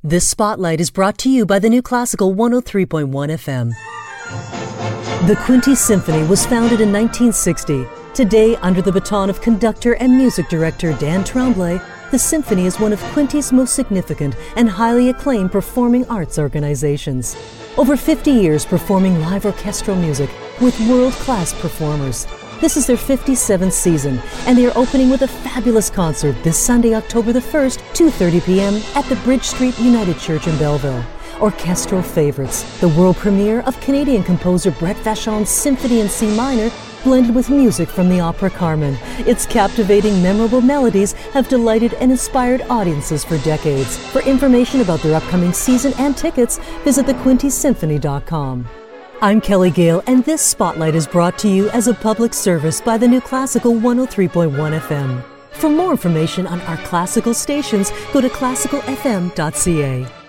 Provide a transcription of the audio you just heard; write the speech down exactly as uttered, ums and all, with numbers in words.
This spotlight is brought to you by the New Classical one oh three point one F M. The Quinte Symphony was founded in nineteen sixty. Today, under the baton of conductor and music director Dan Tremblay, the Symphony is one of Quinte's most significant and highly acclaimed performing arts organizations. Over fifty years performing live orchestral music with world-class performers. This is their fifty-seventh season, and they are opening with a fabulous concert this Sunday, October the first, two thirty p m at the Bridge Street United Church in Belleville. Orchestral Favorites, the world premiere of Canadian composer Brett Vachon's Symphony in C minor, blended with music from the opera Carmen. Its captivating, memorable melodies have delighted and inspired audiences for decades. For information about their upcoming season and tickets, visit the quinte symphony dot com. I'm Kelly Gale, and this Spotlight is brought to you as a public service by the New Classical one oh three point one F M. For more information on our classical stations, go to classical f m dot c a.